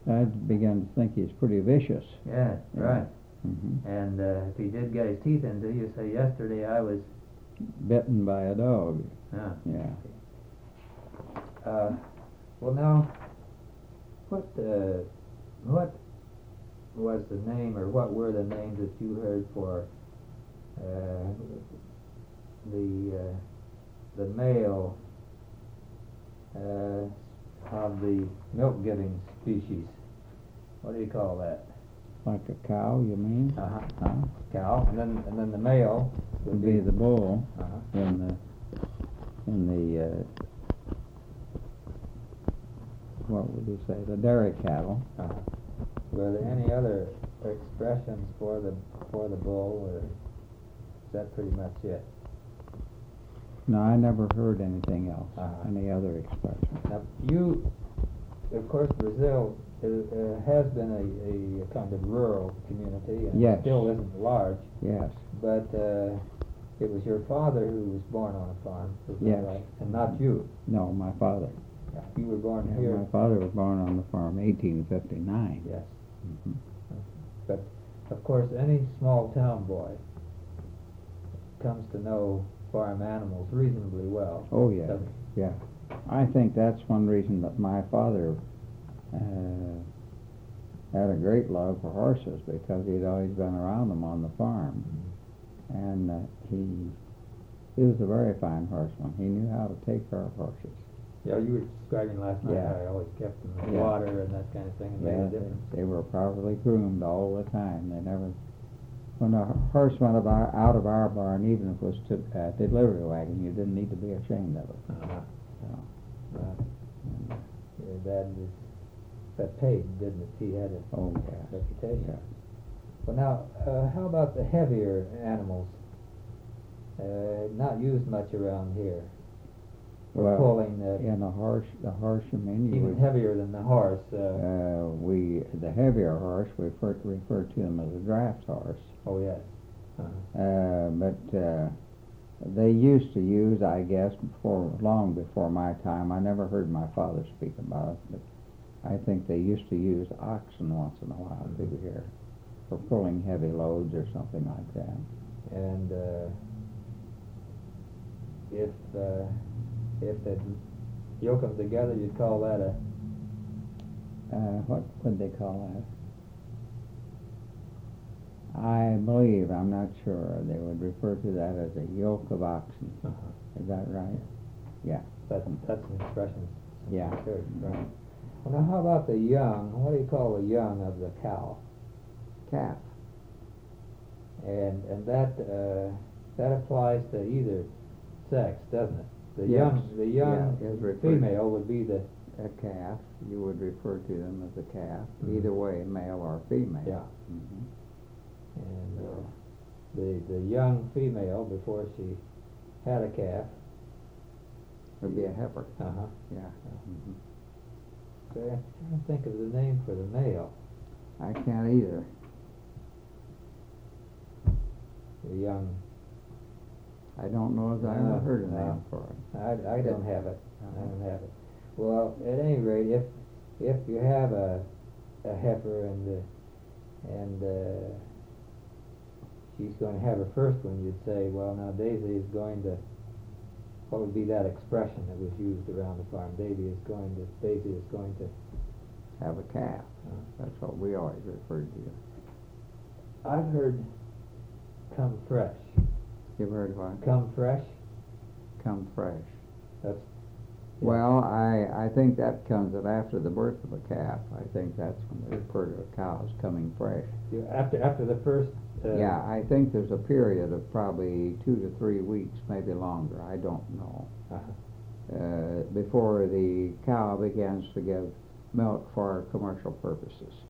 I began to think he's pretty vicious. Yeah, right. Mm-hmm. And if he did get his teeth into you, say yesterday I was Bitten by a dog. Yeah. Well, now, what was the name, or what were the names that you heard for the male of the milk-giving species? What do you call that? Like a cow, you mean? Huh? Cow, and then the male would be the bull. Uh-huh. In the what would you say? The dairy cattle. Uh-huh. Were there any other expressions for the bull, or is that pretty much it? No, I never heard anything else. Uh-huh. Any other expression? Now, of course, Brazil has been a kind of rural community, and yes. still isn't large. Yes. But it was your father who was born on a farm, is yes. that right? And not you? No, my father. Yeah. You were born here? My father was born on the farm 1859. Yes. Mm-hmm. But, of course, any small town boy comes to know farm animals reasonably well. Oh, yeah. Yeah. I think that's one reason that my father had a great love for horses, because he'd always been around them on the farm. Mm-hmm. And he was a very fine horseman. He knew how to take care of horses. Yeah, you were describing last night how I always kept them in water and that kind of thing. And made a difference. They were properly groomed all the time. They never, when a horse went out of our barn, even if it was to a delivery wagon, you didn't need to be ashamed of it. Uh-huh. So, Your dad that paid, didn't it? He had a reputation. Yeah. Well, now, how about the heavier animals? Not used much around here. Well, pulling in the horse, you mean? Even heavier than the horse. The heavier horse, we refer to them as a draft horse. Oh, yes. But they used to use, I guess, long before my time. I never heard my father speak about it, but I think they used to use oxen once in a while through here for pulling heavy loads or something like that. And if they yoke them together, you'd call that a... what would they call that? I believe, I'm not sure, they would refer to that as a yoke of oxen. Uh-huh. Is that right? Yeah. That's an expression. Yeah. Church, right. Well, now, how about the young? What do you call the young of the cow? Calf. And that applies to either sex, doesn't it? The young female would be a calf. You would refer to them as a calf, either way, male or female. Yeah. Mm-hmm. And the young female, before she had a calf, would be a heifer. Uh-huh. Yeah. Mm-hmm. So I'm trying to think of the name for the male. I can't either. The young. I don't know if I ever heard a name for it. I don't have it. I don't have it. Well, at any rate, if you have a heifer and she's going to have her first one, you'd say, well, now Daisy is going to. What would be that expression that was used around the farm? Daisy is going to have a calf. That's what we always referred to. I've heard come fresh. You've heard what? Come fresh? Come fresh. That's... Well, I think that comes after the birth of a calf. I think that's when they refer to a cow as coming fresh. After the first... yeah, I think there's a period of probably 2 to 3 weeks, maybe longer. I don't know. Uh-huh. Before the cow begins to give milk for commercial purposes.